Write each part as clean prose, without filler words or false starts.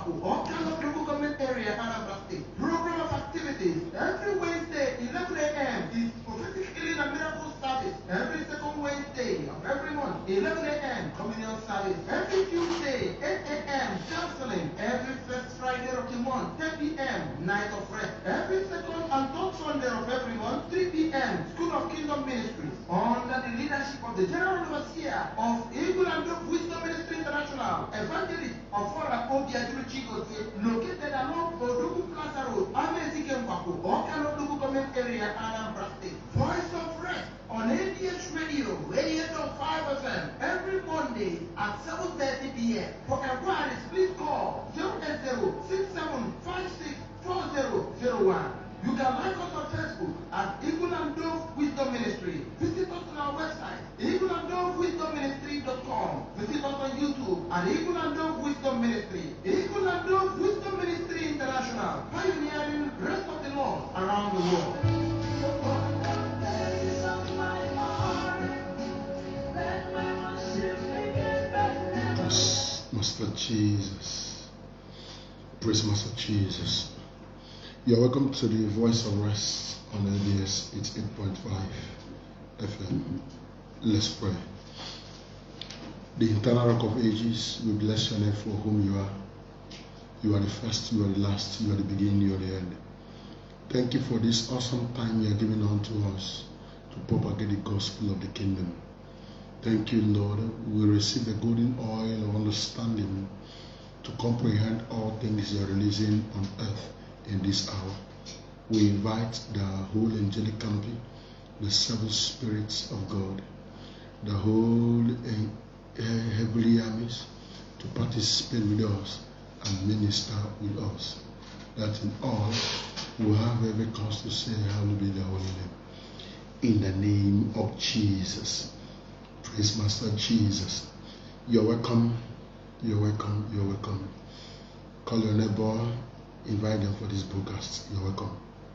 Kwaku, Okano local government area, Anambra State. Program of activities every Wednesday, 11 a.m. is prophetic healing and miracle service. Every second Wednesday of every month, 11 a.m. communion service. Every Tuesday, 8 a.m. counseling. Every first Friday of the month, 10 p.m. night of rest. Every second and third Sunday of every month, 3 p.m. School of Kingdom Ministries under the leadership of the General Overseer of Eagle and Dove Wisdom Ministry International, Evangelist of Fora Obiaduru Chigote, located along Odugu Plaza Road, Amazing Kwaku, Okano local government area, Anambra State. Voice of Rest on ABS Radio, 88.5 FM, every Monday at 7:30 p.m. For inquiries, please call 080-6756-4001. You can like us on Facebook at Eagle and Dove Wisdom Ministry. Visit us on our website, eagleanddovewisdomministry.com. Visit us on YouTube at Eagle and Dove Wisdom Ministry. Eagle and Dove Wisdom Ministry International, pioneering the rest of the Lord around the world. Master Jesus. Praise Master Jesus. You are welcome to the Voice of Rest on ABS. It's 8.5 FM. Let's pray. The eternal rock of ages, we bless your name for whom you are. You are the first, you are the last, you are the beginning, you are the end. Thank you for this awesome time you are giving unto us to propagate the gospel of the kingdom. Thank you, Lord. We receive the golden oil of understanding to comprehend all things you are releasing on earth in this hour. We invite the whole angelic company, the seven spirits of God, the whole heavenly armies to participate with us and minister with us, that in all we have every cause to say, hallowed be the holy name. In the name of Jesus. Praise Master Jesus. You're welcome. You're welcome. You're welcome. Call your neighbor. Invite them for this broadcast. You're welcome.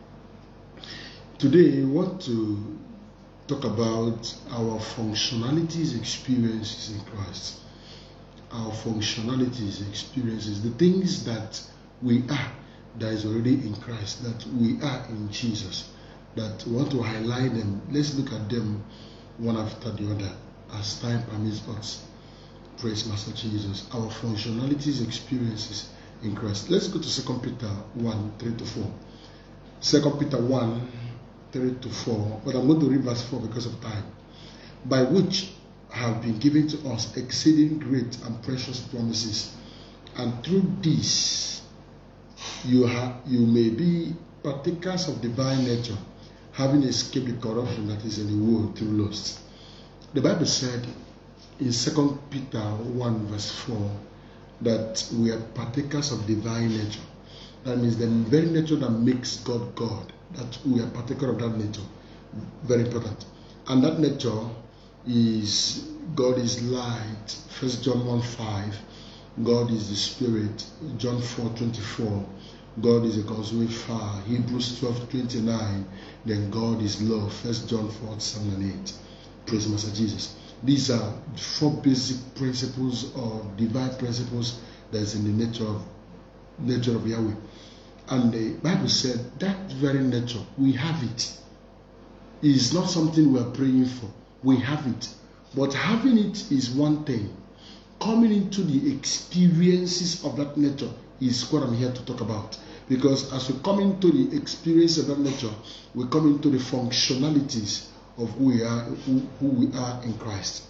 Today, we want to talk about our functionalities, experiences in Christ. Our functionalities, experiences, the things that we are, that is already in Christ, that we are in Jesus, that we want to highlight them. Let's look at them one after the other as time permits us. Praise Master Jesus. Our functionalities, experiences in Christ. Let's go to 2 Peter 1, 3-4. 2 Peter 1, 3-4. But I'm going to read verse 4 because of time. By which have been given to us exceeding great and precious promises, and through this you may be partakers of divine nature, having escaped the corruption that is in the world through lust. The Bible said in 2 Peter 1 verse 4 that we are partakers of divine nature. That means the very nature that makes God God, that we are partaker of that nature. Very important. And that nature is, God is light. 1 John 1:5. God is the Spirit. John 4:24. God is a consuming fire. Hebrews 12:29. Then God is love. 1 John 4:7-8. Praise Master Jesus. These are 4 basic principles or divine principles that is in the nature of Yahweh. And the Bible said that very nature, we have it. It is not something we are praying for. We have it. But having it is one thing. Coming into the experiences of that nature is what I'm here to talk about. Because as we come into the experience of that nature, we come into the functionalities of who we are in Christ.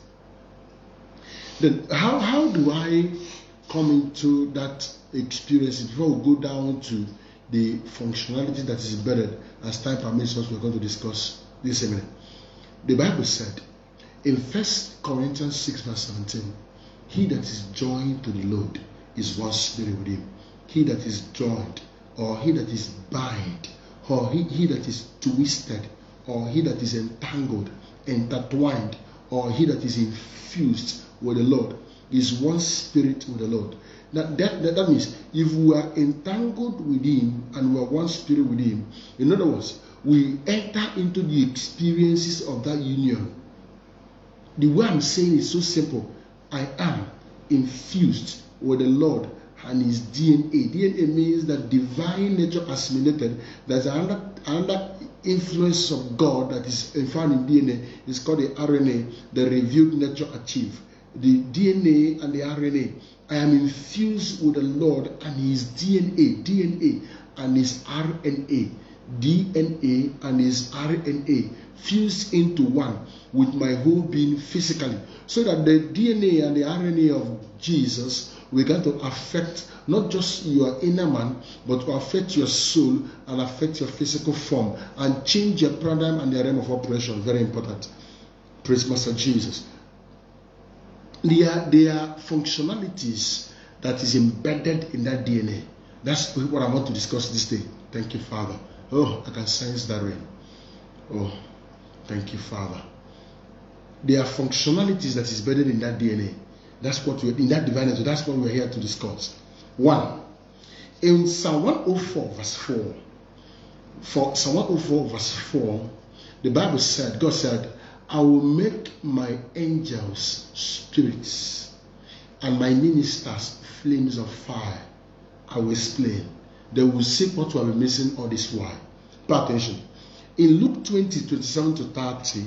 Then how do I come into that experience before we go down to the functionality that is embedded? As time permits us, we're going to discuss this a minute. The Bible said in 1 Corinthians 6 verse 17, he that is joined to the Lord is one spirit with him. He that is joined, or he that is bind, or he that is twisted, or he that is entangled, intertwined, or he that is infused with the Lord is one spirit with the Lord. That means if we are entangled with him and we are one spirit with him, in other words, we enter into the experiences of that union. The way I'm saying is so simple. I am infused with the Lord, and his DNA. DNA means that divine nature assimilated. There's another influence of God that is found in DNA. It's called the RNA, the revealed nature achieved. The DNA and the RNA. I am infused with the Lord and his DNA and his RNA. DNA and his RNA fused into one with my whole being physically, so that the DNA and the RNA of Jesus will going to affect not just your inner man, but will affect your soul and affect your physical form and change your paradigm and the realm of operation. Very important. Praise Master Jesus. There are functionalities that is embedded in that DNA. That's what I want to discuss this day. Thank you, Father. Oh, I can sense that rain. Oh, thank you, Father. There are functionalities that is embedded in that DNA. That's what in that divine nature. That's what we're here to discuss. 1. In Psalm 104 verse 4. For Psalm 104 verse 4, the Bible said, God said, I will make my angels spirits and my ministers flames of fire. I will explain. They will see what we have been missing all this while. Pay attention. In Luke 20, 27 to 30,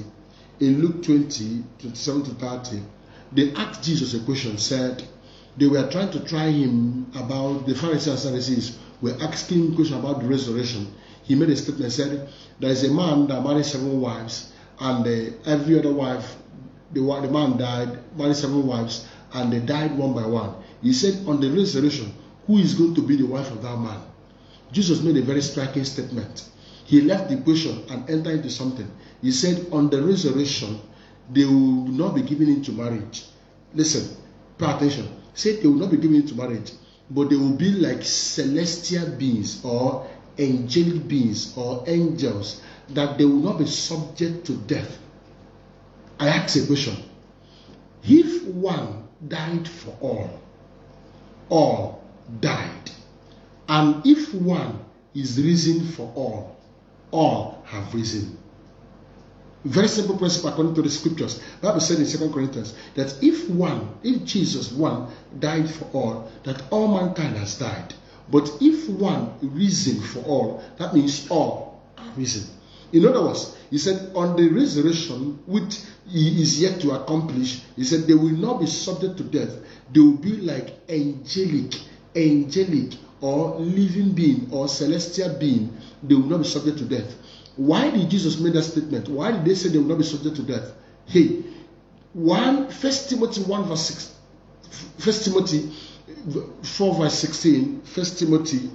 they asked Jesus a question, said, they were trying to try him about, the Pharisees and Sadducees were asking him a question about the resurrection. He made a statement, said, there is a man that married 7 wives, and every other wife, the man died, married 7 wives, and they died one by one. He said, on the resurrection, who is going to be the wife of that man? Jesus made a very striking statement. He left the question and entered into something. He said, on the resurrection, they will not be given into marriage. Listen, pay attention. He said they will not be given into marriage, but they will be like celestial beings or angelic beings or angels, that they will not be subject to death. I ask a question. If one died for all died. And if one is risen for all have risen. Very simple principle according to the scriptures. The Bible said in 2 Corinthians that if Jesus died for all, that all mankind has died. But if one risen for all, that means all are risen. In other words, he said on the resurrection, which he is yet to accomplish, he said they will not be subject to death. They will be like angelic or living being or celestial being. They will not be subject to death. Why did Jesus make that statement? Why did they say they will not be subject to death? Hey, 1 Timothy 1 verse 6, 1 Timothy 4 verse 16, 1 Timothy.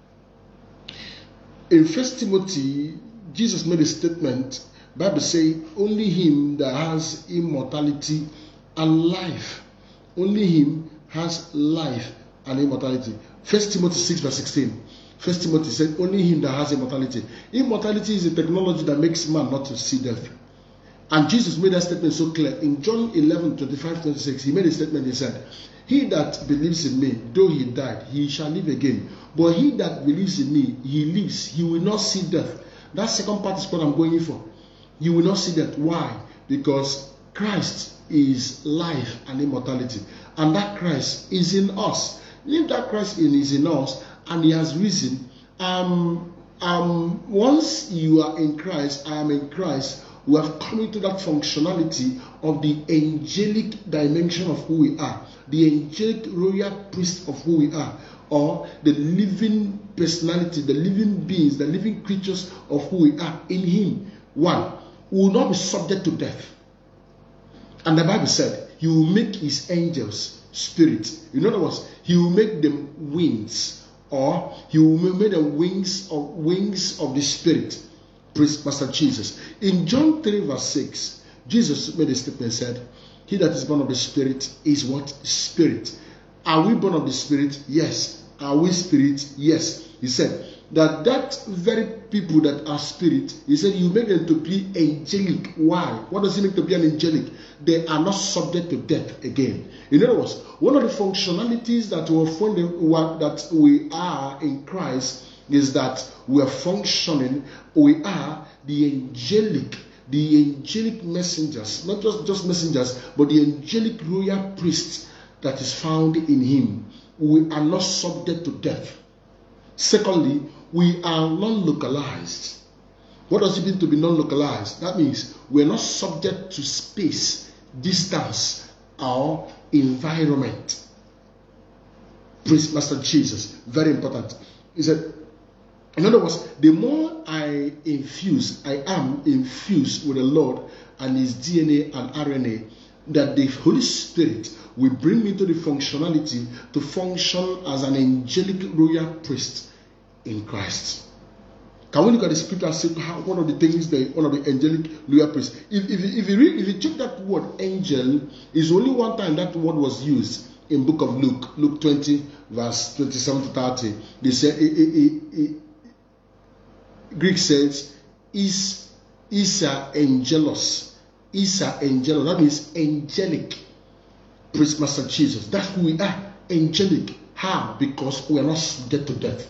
In 1 Timothy, Jesus made a statement. Bible says only him that has immortality and life. Only him has life and immortality. 1 Timothy 6 verse 16. 1 Timothy said only him that has immortality. Immortality is a technology that makes man not to see death. And Jesus made that statement so clear. In John 11, 25, 26, he made a statement. He said, he that believes in me, though he died, he shall live again. But he that believes in me, he lives. He will not see death. That second part is what I'm going for. You will not see death. Why? Because Christ is life and immortality. And that Christ is in us. If that Christ is in us and he has risen, once you are in Christ, I am in Christ, we have come into that functionality of the angelic dimension of who we are, the angelic royal priest of who we are, or the living personality, the living beings, the living creatures of who we are in him. One, we will not be subject to death. And the Bible said, he will make his angels spirit. In other words, he will make them wings, or he will make them wings of the spirit. Praise Master Jesus. In John 3 verse 6, Jesus made a statement, said, he that is born of the Spirit is what? Spirit. Are we born of the Spirit? Yes. Are we spirit? Yes. He said that very people that are spirit, he said you make them to be angelic. Why? What does it mean to be an angelic? They are not subject to death again. In other words, one of the functionalities that we are in Christ is that we are functioning. We are the angelic messengers, not just messengers, but the angelic royal priests that is found in him. we are not subject to death. Secondly, we are non-localized. What does it mean to be non-localized? That means we're not subject to space, distance, or environment. Praise Master Jesus. Very important. He said, in other words, the more I am infused with the Lord and His DNA and RNA, that the Holy Spirit will bring me to the functionality to function as an angelic royal priest in Christ. Can we look at the scripture and see how one of the things one of the angelic royal priests? If you check that word angel, is only one time that word was used in book of Luke 20, verse 27 to 30. They say Greek says Isa angelos. Isa angelos. That means angelic. Praise Master Jesus. That's who we are. Angelic. How? Because we are not subject to death.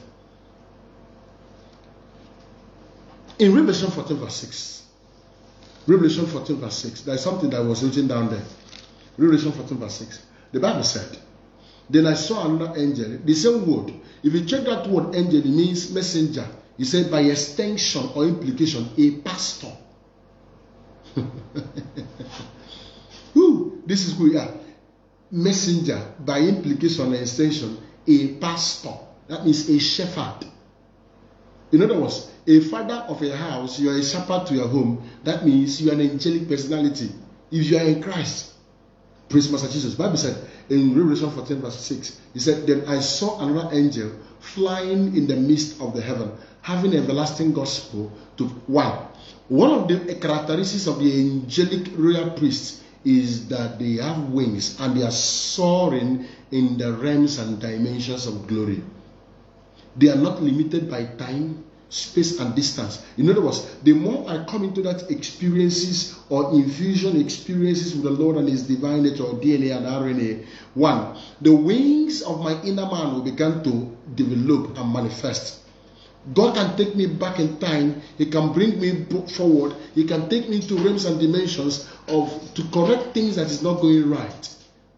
In Revelation 14 verse 6. Revelation 14 verse 6. There is something that was written down there. Revelation 14 verse 6. The Bible said, then I saw another angel. The same word. If you check that word angel, it means messenger. He said by extension or implication, a pastor. This is who we are. Messenger, by implication and extension, a pastor. That means a shepherd. In other words, a father of a house, you are a shepherd to your home. That means you are an angelic personality. If you are in Christ, praise Master Jesus. The Bible said in Revelation 14 verse 6, he said, then I saw another angel flying in the midst of the heaven, having everlasting gospel to one. One of the characteristics of the angelic royal priests is that they have wings and they are soaring in the realms and dimensions of glory. They are not limited by time, space, and distance. In other words, the more I come into that experiences or infusion experiences with the Lord and His divine nature or DNA and RNA, one, the wings of my inner man will begin to develop and manifest. God can take me back in time. He can bring me forward. He can take me to realms and dimensions to correct things that is not going right.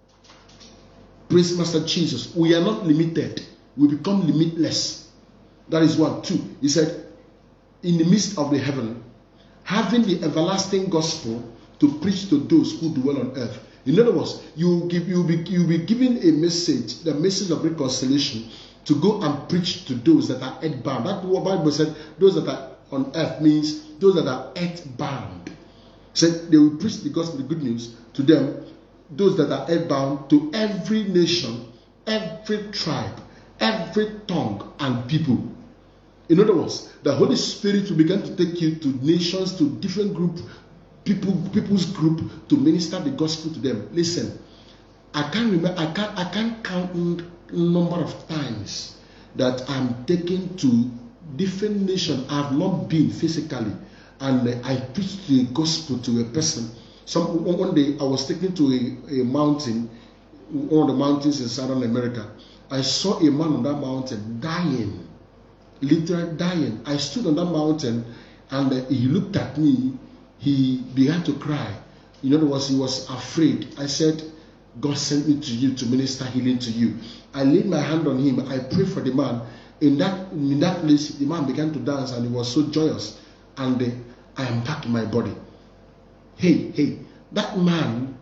Praise Master Jesus. We are not limited. We become limitless. That is one. Two, he said, in the midst of the heaven, having the everlasting gospel to preach to those who dwell on earth. In other words, you'll be given a message, the message of reconciliation, to go and preach to those that are earthbound. That's what the Bible said. Those that are on earth means those that are earthbound. Said they will preach the gospel, the good news to them, those that are earthbound, to every nation, every tribe, every tongue and people. In other words, the Holy Spirit will begin to take you to nations, to different people's group, to minister the gospel to them. Listen, I can't count number of times that I'm taken to different nations. I have not been physically, and I preached the gospel to a person. One day I was taken to a mountain, one of the mountains in Southern America. I saw a man on that mountain dying, literally dying. I stood on that mountain, and he looked at me. He began to cry. In other words, he was afraid. I said, God sent me to you to minister healing to you. I laid my hand on him. I prayed for the man. In that place, the man began to dance, and he was so joyous. And I am back in my body. Hey, that man,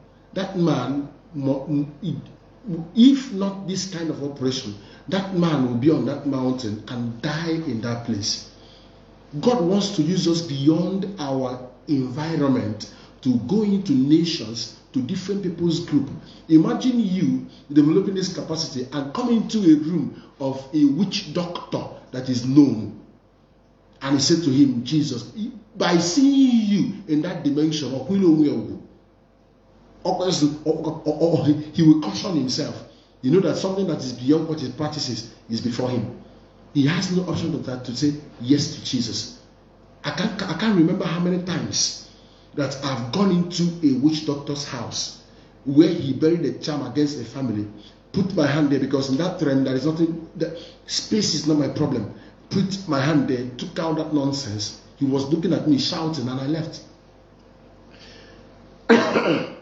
if not this kind of operation, that man will be on that mountain and die in that place. God wants to use us beyond our environment to go into nations, to different people's group. Imagine you developing this capacity and coming into a room of a witch doctor that is known. And he said to him, Jesus, by seeing you in that dimension, he will caution himself. You know that something that is beyond what he practices is before him. He has no option of that to say yes to Jesus. I can't remember how many times that I've gone into a witch doctor's house where he buried a charm against a family. Put my hand there, because in that realm there is nothing. Space is not my problem. Put my hand there, took out that nonsense. He was looking at me, shouting, and I left.